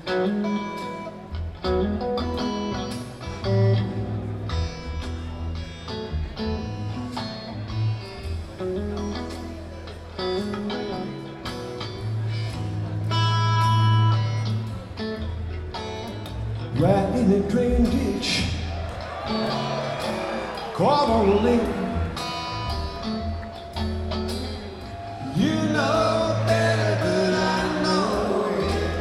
Right in the drain ditch, caught on a link. You know better than I know it.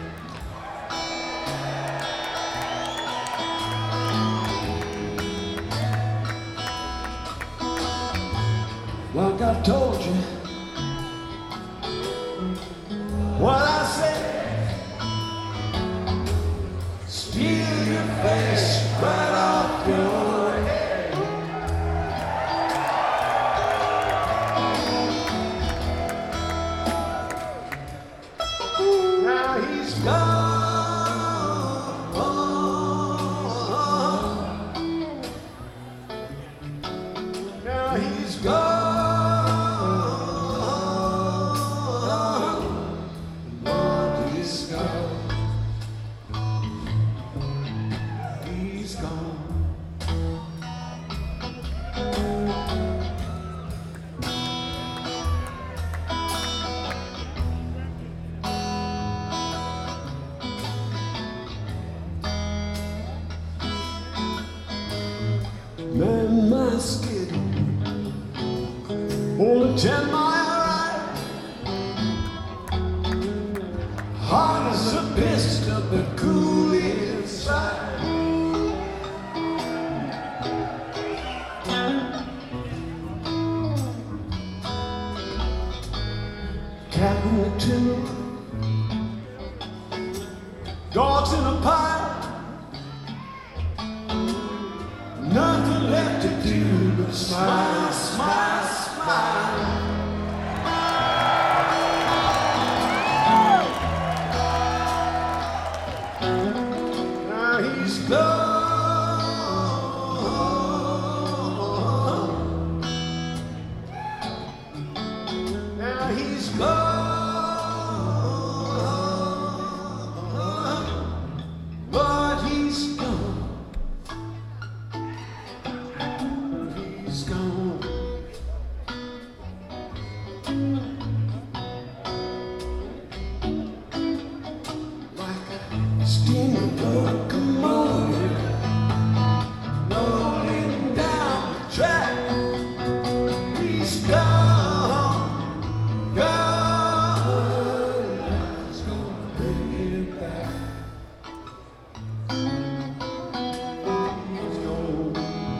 Like I told you, what I said. Steal your face right off your head. Now he's gone. Now he's gone. Lord, he's gone. Man, my skid on a 10-mile ride, hard as a pistol, but cool inside. Cat in the timber, dogs in a pile. Nothing left to do but smile, smile, smile. Now he's gone. Now he's gone. But he's gone. He's gone. Like a steaming locomotive rolling down the track. He's gone, gone. He's gonna bring it back. He's gone.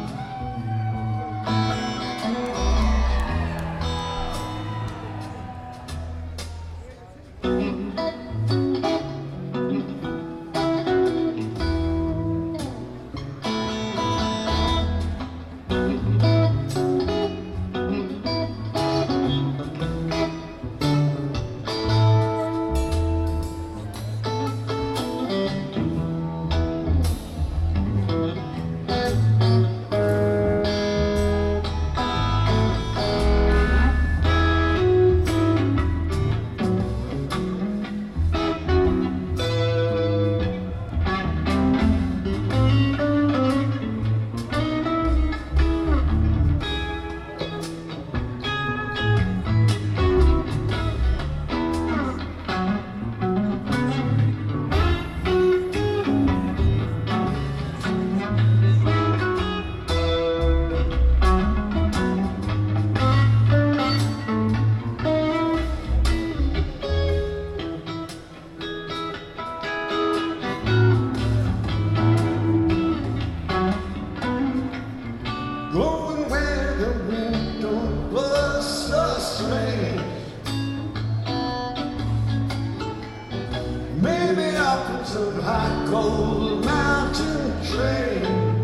Going where the wind don't blow so strange. Maybe up in some hot cold mountain train.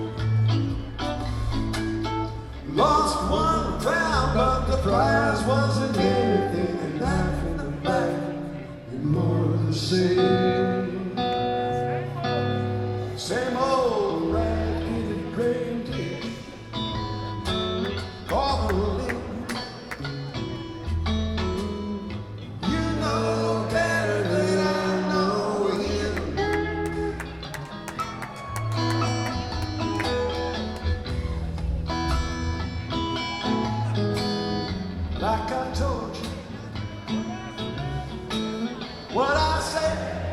Lost one found, but the prize wasn't anything. And life in the back and more of the same. Same old rat-headed grain ditch. You know better than I know. like I told you what I said.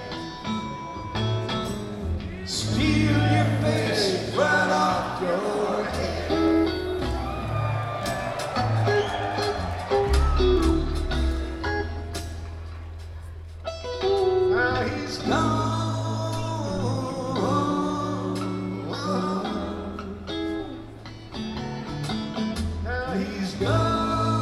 Steal your face right off your head. Now he's gone. Now he's gone.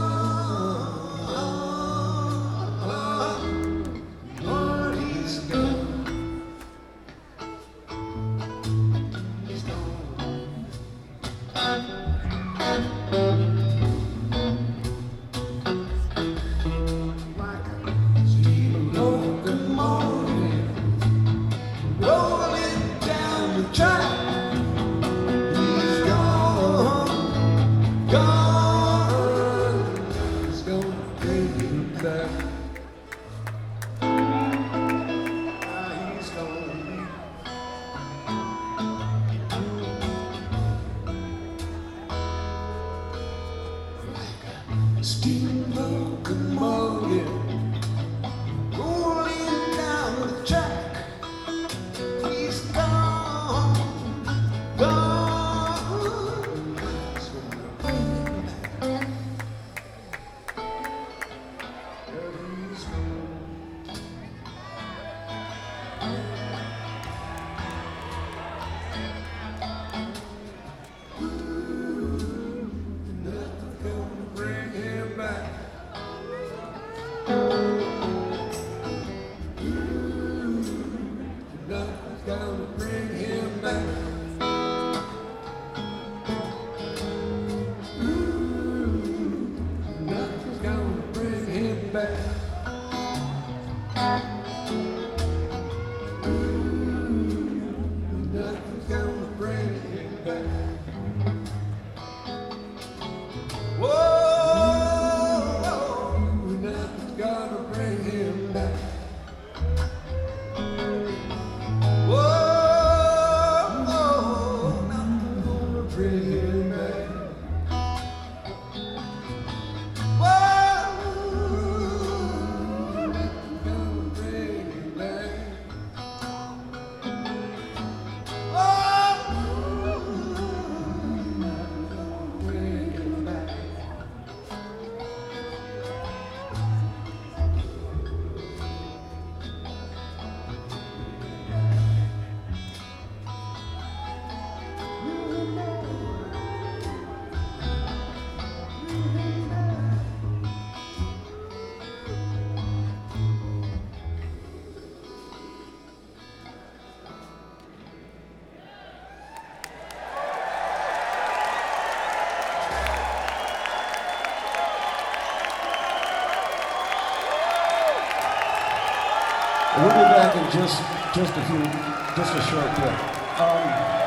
Steamboat locomotive rolling down the track. He's gone, gone. He's gonna bring it back. There he's gone. Nothing's gonna bring him back. Nothing's gonna bring him back. Nothing's gonna bring him back. Nothing's gonna bring him back. Whoa, nothing's gonna bring him back. Whoa, nothing's gonna bring him back. Whoa, nothing's gonna bring him back. Whoa, nothing's gonna bring him back. We'll be back in just a short bit.